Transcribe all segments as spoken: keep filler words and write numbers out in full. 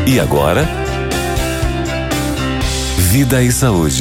E agora, Vida e Saúde.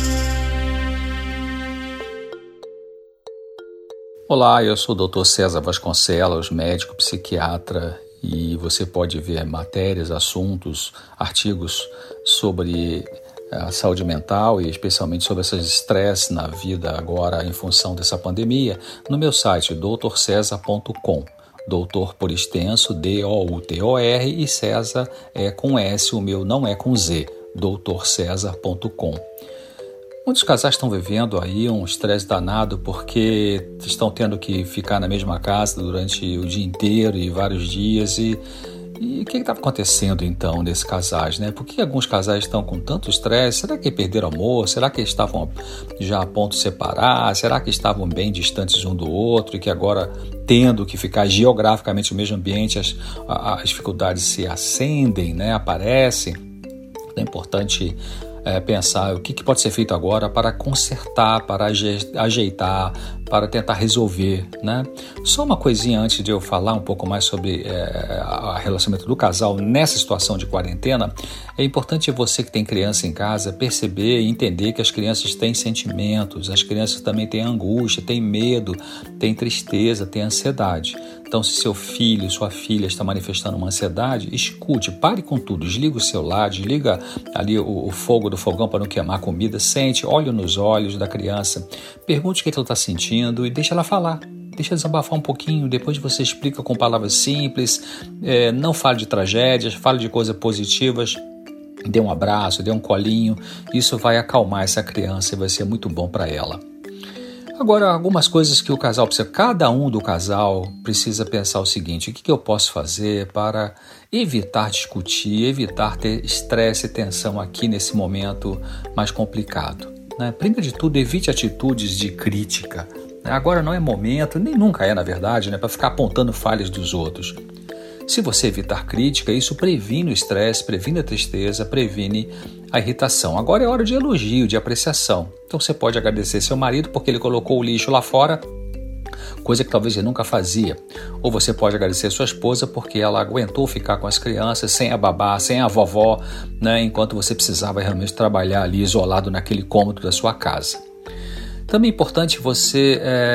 Olá, eu sou o doutor César Vasconcelos, médico psiquiatra, e você pode ver matérias, assuntos, artigos sobre a saúde mental e especialmente sobre esses estresses na vida agora em função dessa pandemia no meu site doutor césar ponto com. Doutor por extenso, D O U T O R, e César é com S, o meu não é com Z, doutor césar ponto com. Muitos casais estão vivendo aí um estresse danado porque estão tendo que ficar na mesma casa durante o dia inteiro e vários dias. E, e o que está acontecendo então nesses casais, né? Por que alguns casais estão com tanto estresse? Será que perderam amor? Será que estavam já a ponto de separar? Será que estavam bem distantes um do outro e que agora, tendo que ficar geograficamente no mesmo ambiente, as, as dificuldades se acendem, né? Aparecem? É importante É, pensar o que, que pode ser feito agora para consertar, para ajeitar, para tentar resolver, né? Só uma coisinha antes de eu falar um pouco mais sobre é, o relacionamento do casal nessa situação de quarentena. É importante você que tem criança em casa perceber e entender que as crianças têm sentimentos, as crianças também têm angústia, têm medo, têm tristeza, têm ansiedade. Então, se seu filho, sua filha está manifestando uma ansiedade, escute, pare com tudo, desliga o celular, desliga ali o, o fogo do fogão para não queimar a comida, sente, olhe nos olhos da criança, pergunte o que ela está sentindo e deixa ela falar. Deixa desabafar um pouquinho, depois você explica com palavras simples, é, não fale de tragédias, fale de coisas positivas, dê um abraço, dê um colinho, isso vai acalmar essa criança e vai ser muito bom para ela. Agora, algumas coisas que o casal precisa, cada um do casal precisa pensar o seguinte: o que, que eu posso fazer para evitar discutir, evitar ter estresse e tensão aqui nesse momento mais complicado, né? Primeiro de tudo, evite atitudes de crítica. Agora não é momento, nem nunca é na verdade, né, para ficar apontando falhas dos outros. Se você evitar crítica, isso previne o estresse, previne a tristeza, previne a irritação. Agora é hora de elogio, de apreciação. Então você pode agradecer seu marido porque ele colocou o lixo lá fora, coisa que talvez ele nunca fazia. Ou você pode agradecer sua esposa porque ela aguentou ficar com as crianças sem a babá, sem a vovó, né, enquanto você precisava realmente trabalhar ali isolado naquele cômodo da sua casa. Também é importante você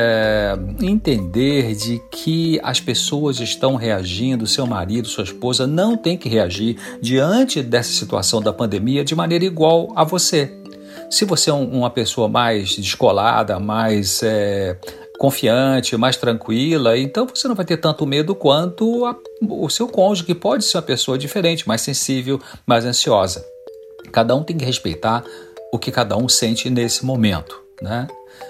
é, entender de que as pessoas estão reagindo, seu marido, sua esposa não tem que reagir diante dessa situação da pandemia de maneira igual a você. Se você é um, uma pessoa mais descolada, mais é, confiante, mais tranquila, então você não vai ter tanto medo quanto a, o seu cônjuge, que pode ser uma pessoa diferente, mais sensível, mais ansiosa. Cada um tem que respeitar o que cada um sente nesse momento, né?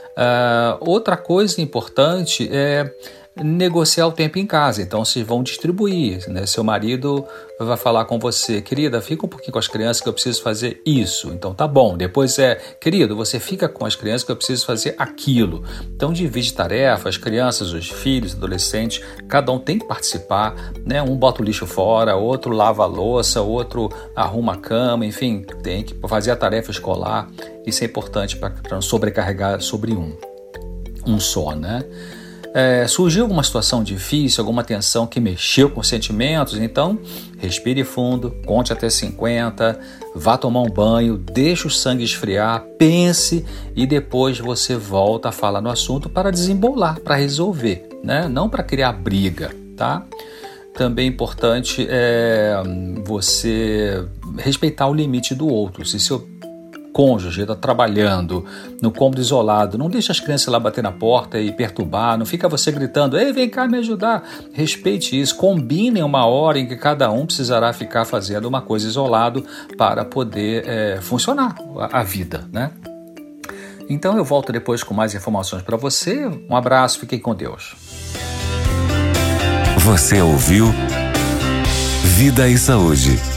Uh, outra coisa importante é negociar o tempo em casa. Então vocês vão distribuir, né? Seu marido vai falar com você: querida, fica um pouquinho com as crianças que eu preciso fazer isso. Então tá bom. Depois é: querido, você fica com as crianças que eu preciso fazer aquilo. Então divide tarefas, crianças, os filhos, adolescentes, cada um tem que participar, né? Um bota o lixo fora, outro lava a louça, outro arruma a cama, enfim, tem que fazer a tarefa escolar. Isso é importante para não sobrecarregar sobre um, um só, né? É, surgiu alguma situação difícil, alguma tensão que mexeu com os sentimentos, então respire fundo, conte até cinquenta, vá tomar um banho, deixe o sangue esfriar, pense e depois você volta a falar no assunto para desembolar, para resolver, né? Não para criar briga, tá? Também é importante é, você respeitar o limite do outro. Se seu cônjuge está trabalhando no cômodo isolado, não deixa as crianças lá bater na porta e perturbar, não fica você gritando: ei, vem cá me ajudar. Respeite isso, combinem uma hora em que cada um precisará ficar fazendo uma coisa isolado para poder é, funcionar a, a vida, né? Então eu volto depois com mais informações para você. Um abraço, fiquem com Deus. Você ouviu Vida e Saúde.